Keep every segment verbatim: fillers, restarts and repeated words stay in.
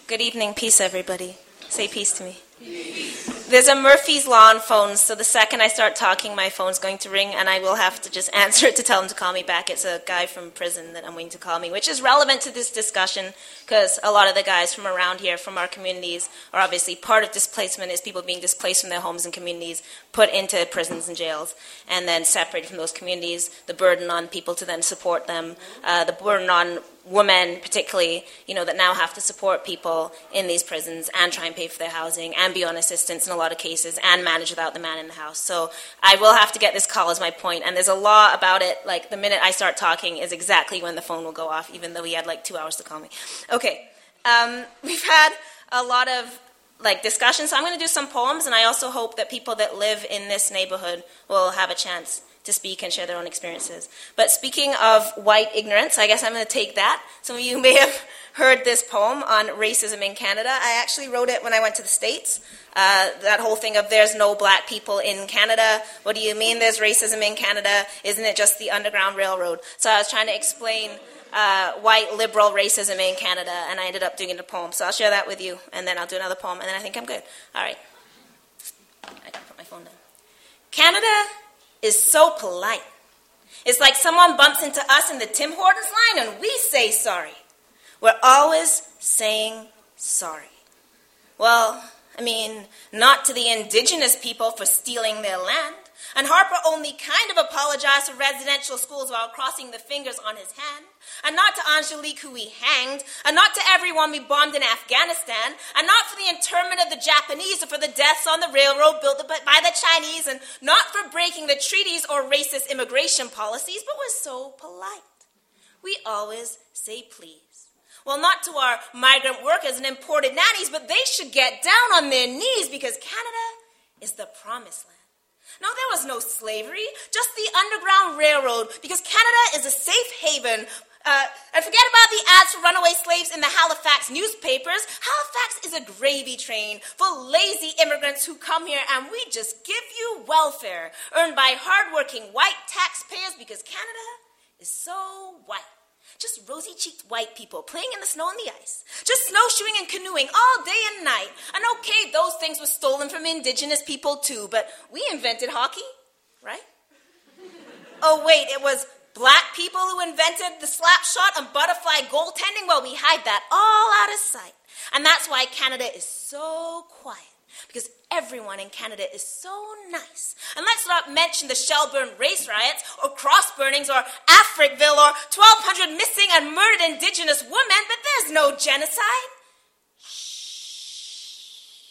Good evening. Peace, everybody. Say peace to me. Peace. There's a Murphy's Law on phones, so the second I start talking, my phone's going to ring, and I will have to just answer it to tell him to call me back. It's a guy from prison that I'm waiting to call me, which is relevant to this discussion, because a lot of the guys from around here, from our communities, are obviously part of displacement is people being displaced from their homes and communities, put into prisons and jails, and then separated from those communities, the burden on people to then support them, uh, the burden on women particularly, you know, that now have to support people in these prisons and try and pay for their housing and be on assistance in a lot of cases and manage without the man in the house. So I will have to get this call is my point. And there's a law about it, like the minute I start talking is exactly when the phone will go off, even though he had like two hours to call me. Okay, um, we've had a lot of like discussions. So I'm going to do some poems, and I also hope that people that live in this neighborhood will have a chance to speak and share their own experiences. But speaking of white ignorance, I guess I'm going to take that. Some of you may have heard this poem on racism in Canada. I actually wrote it when I went to the States. Uh, that whole thing of there's no black people in Canada. What do you mean there's racism in Canada? Isn't it just the Underground Railroad? So I was trying to explain uh, white liberal racism in Canada, and I ended up doing it in a poem. So I'll share that with you, and then I'll do another poem, and then I think I'm good. All right. I can put my phone down. Canada is so polite. It's like someone bumps into us in the Tim Hortons line and we say sorry. We're always saying sorry. Well, I mean, not to the indigenous people for stealing their land. And Harper only kind of apologized for residential schools while crossing the fingers on his hand. And not to Angelique, who we hanged. And not to everyone we bombed in Afghanistan. And not for the internment of the Japanese or for the deaths on the railroad built by the Chinese. And not for breaking the treaties or racist immigration policies. But we're so polite. We always say please. Well, not to our migrant workers and imported nannies, but they should get down on their knees because Canada is the promised land. No, there was no slavery, just the Underground Railroad, because Canada is a safe haven. Uh, and forget about the ads for runaway slaves in the Halifax newspapers. Halifax is a gravy train for lazy immigrants who come here, and we just give you welfare earned by hardworking white taxpayers because Canada is so white. Just rosy-cheeked white people playing in the snow and the ice. Just snowshoeing and canoeing all day and night. And okay, those things were stolen from indigenous people too, but we invented hockey, right? Oh wait, it was black people who invented the slap shot and butterfly goaltending? Well, we hide that all out of sight. And that's why Canada is so quiet. Because everyone in Canada is so nice. And let's not mention the Shelburne race riots, or cross burnings, or Africville, or twelve hundred missing and murdered Indigenous women, but there's no genocide. Shh.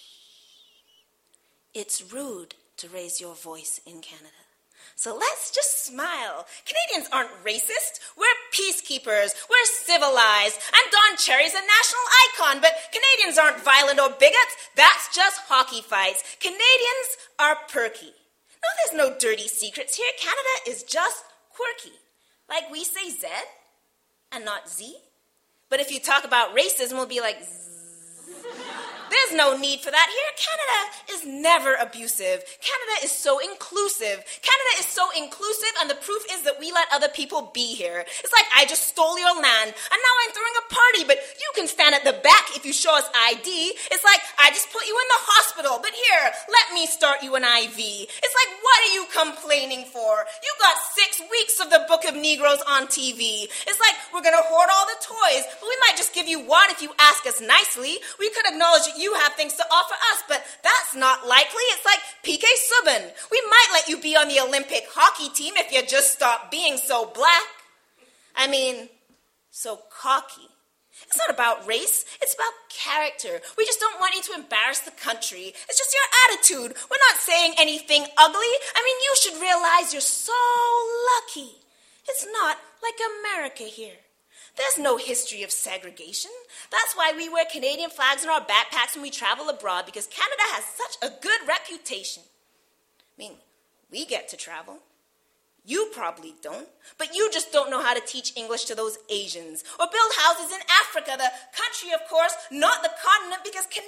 It's rude to raise your voice in Canada. So let's just smile. Canadians aren't racist. We're peacekeepers. We're civilized. And Don Cherry's a national icon, but Canadians aren't violent or bigots. That's just hockey fights. Canadians are perky. No, there's no dirty secrets here. Canada is just quirky. Like we say Z and not Z. But if you talk about racism, we'll be like Z. There's no need for that here. Canada is never abusive. Canada is so inclusive. Canada is so inclusive, and the proof is that we let other people be here. It's like I just stole your land, and now I'm throwing a party, but you can stand at the back if you show us I D. It's like I just put you in the hospital, but here, let me start you an I V. It's like, what are you complaining for? You got six weeks of the Book of Negroes on T V. It's like we're going to hoard all the toys, but we might just give you one if you ask us nicely. We could acknowledge that you have things to offer us, but that's not likely. It's like P K Subban. We might let you be on the Olympic hockey team if you just stop being so black. I mean, so cocky. It's not about race. It's about character. We just don't want you to embarrass the country. It's just your attitude. We're not saying anything ugly. I mean, you should realize you're so lucky. It's not like America here. There's no history of segregation. That's why we wear Canadian flags in our backpacks when we travel abroad, because Canada has such a good reputation. I mean, we get to travel. You probably don't, but you just don't know how to teach English to those Asians. Or build houses in Africa, the country, of course, not the continent, because Canadians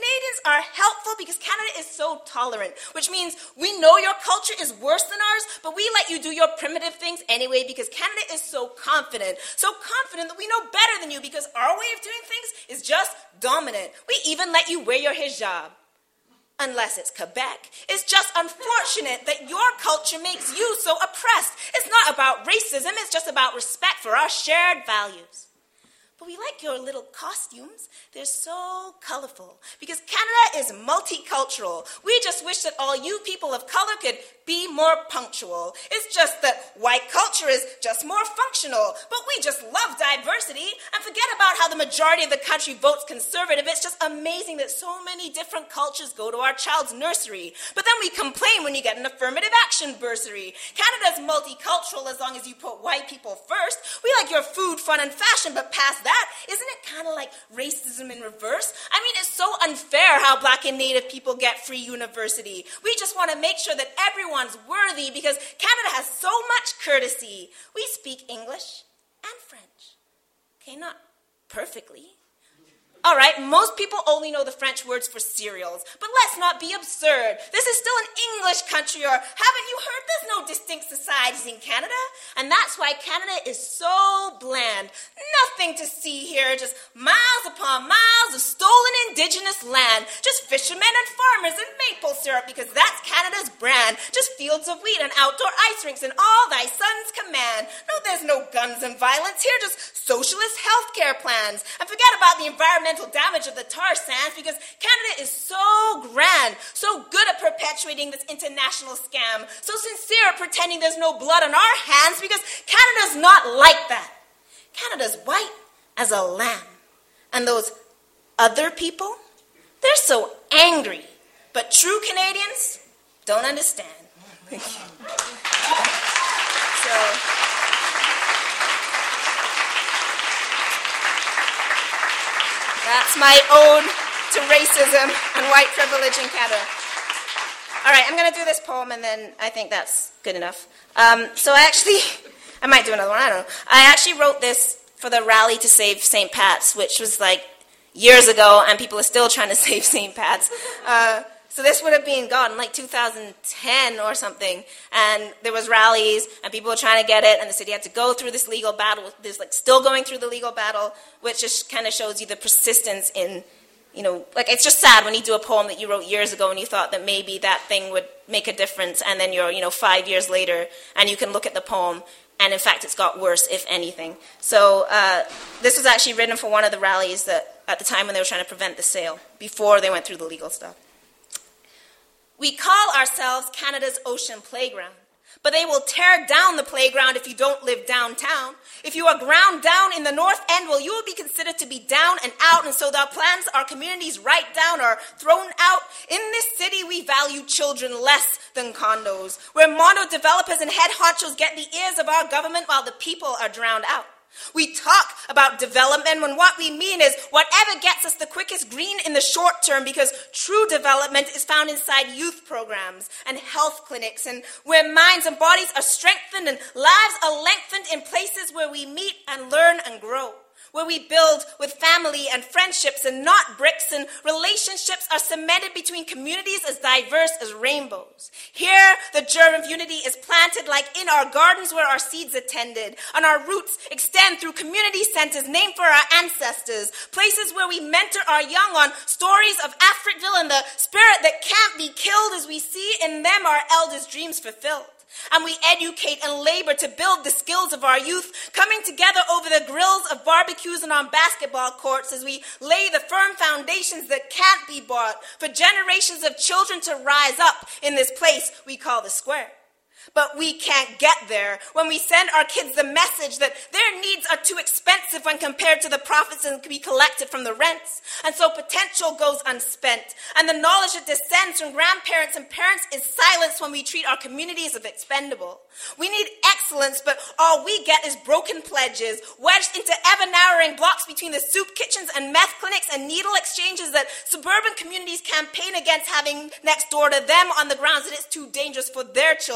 are helpful because Canada is so tolerant, which means we know your culture is worse than ours, but we let you do your primitive things anyway because Canada is so confident, so confident that we know better than you because our way of doing things is just dominant. We even let you wear your hijab. Unless it's Quebec. It's just unfortunate that your culture makes you so oppressed. It's not about racism, it's just about respect for our shared values. But we like your little costumes. They're so colorful because Canada is multicultural. We just wish that all you people of color could be more punctual. It's just that white culture is just more functional. But we just love diversity and forget about how the majority of the country votes conservative. It's just amazing that so many different cultures go to our child's nursery. But then we complain when you get an affirmative action bursary. Canada's multicultural as long as you put white people first. We like your food, fun, and fashion, but past that, isn't it kind of like racism in reverse? I mean, it's so unfair how Black and Native people get free university. We just want to make sure that everyone's worthy because Canada has so much courtesy. We speak English and French. Okay, not perfectly. All right, most people only know the French words for cereals, but let's not be absurd. This is still an English country, or haven't you heard there's no distinct societies in Canada? And that's why Canada is so bland. Nothing to see here, just miles upon miles of stolen indigenous land, just fishermen and farmers and maple syrup, because that's Canada's brand, just fields of wheat and outdoor ice rinks and all thy son's command. No, there's no guns and violence here, just socialist healthcare plans. And forget about the environment damage of the tar sands because Canada is so grand, so good at perpetuating this international scam, so sincere at pretending there's no blood on our hands because Canada's not like that. Canada's white as a lamb. And those other people, they're so angry. But true Canadians don't understand. so... That's my ode to racism and white privilege in Canada. All right, I'm going to do this poem, and then I think that's good enough. Um, so I actually, I might do another one, I don't know. I actually wrote this for the rally to save Saint Pat's, which was like years ago, and people are still trying to save Saint Pat's. Uh, so this would have been, God, in like two thousand ten or something, and there was rallies, and people were trying to get it, and the city had to go through this legal battle. There's like still going through the legal battle, which just kind of shows you the persistence in, you know, like it's just sad when you do a poem that you wrote years ago and you thought that maybe that thing would make a difference, and then you're, you know, five years later, and you can look at the poem, and in fact it's got worse, if anything. So uh, this was actually written for one of the rallies that at the time when they were trying to prevent the sale, before they went through the legal stuff. We call ourselves Canada's ocean playground, but they will tear down the playground if you don't live downtown. If you are ground down in the North End, well, you will be considered to be down and out, and so the plans our communities write down are thrown out. In this city, we value children less than condos, where mondo developers and head honchos get the ears of our government while the people are drowned out. We talk about development when what we mean is whatever gets us the quickest green in the short term, because true development is found inside youth programs and health clinics, and where minds and bodies are strengthened and lives are lengthened in places where we meet and learn and grow, where we build with family and friendships and not bricks, and relationships are cemented between communities as diverse as rainbows. Here, the germ of unity is planted like in our gardens where our seeds attended, and our roots extend through community centers named for our ancestors, places where we mentor our young on stories of Africville and the spirit that can't be killed as we see in them our elders' dreams fulfilled. And we educate and labor to build the skills of our youth, coming together over the grills of barbecues and on basketball courts as we lay the firm foundations that can't be bought for generations of children to rise up in this place we call the square. But we can't get there when we send our kids the message that their needs are too expensive when compared to the profits that can be collected from the rents. And so potential goes unspent. And the knowledge that descends from grandparents and parents is silenced when we treat our communities as expendable. We need excellence, but all we get is broken pledges, wedged into ever-narrowing blocks between the soup kitchens and meth clinics and needle exchanges that suburban communities campaign against having next door to them on the grounds that it's too dangerous for their children,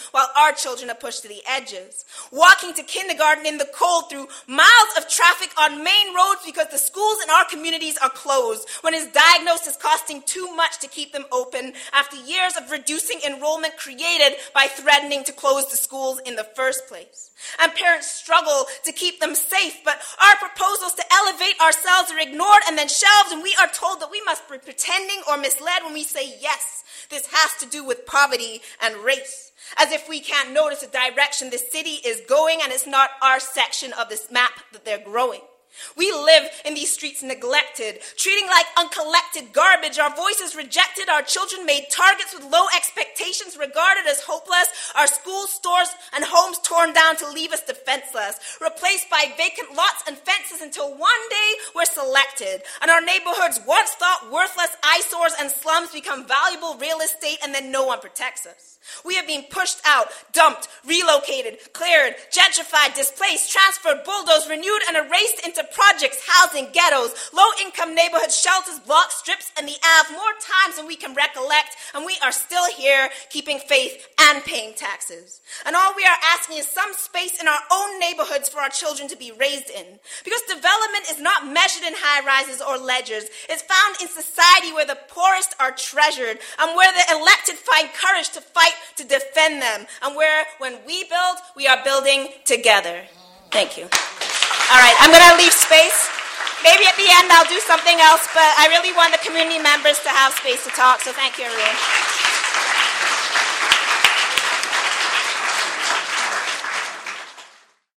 while our children are pushed to the edges. Walking to kindergarten in the cold through miles of traffic on main roads because the schools in our communities are closed, when it's diagnosed as costing too much to keep them open after years of reducing enrollment created by threatening to close the schools in the first place. And parents struggle to keep them safe, but our proposals to elevate ourselves are ignored and then shelved, and we are told that we must be pretending or misled when we say, yes, this has to do with poverty and race, as if we can't notice the direction this city is going and it's not our section of this map that they're growing. We live in these streets neglected, treating like uncollected garbage, our voices rejected, our children made targets with low expectations, regarded as hopeless, our schools, stores, and homes torn down to leave us defenseless, replaced by vacant lots and fences until one day we're selected, and our neighborhoods once thought worthless eyesores and slums become valuable real estate, and then no one protects us. We have been pushed out, dumped, relocated, cleared, gentrified, displaced, transferred, bulldozed, renewed, and erased into projects, housing, ghettos, low-income neighborhoods, shelters, blocks, strips, and the Ave more times than we can recollect, and we are still here keeping faith and paying taxes. And all we are asking is some space in our own neighborhoods for our children to be raised in. Because development is not measured in high-rises or ledgers. It's found in society where the poorest are treasured and where the elected find courage to fight to defend them, and where when we build, we are building together. Thank you. All right, I'm going to leave space. Maybe at the end I'll do something else, but I really want the community members to have space to talk, so thank you, everyone.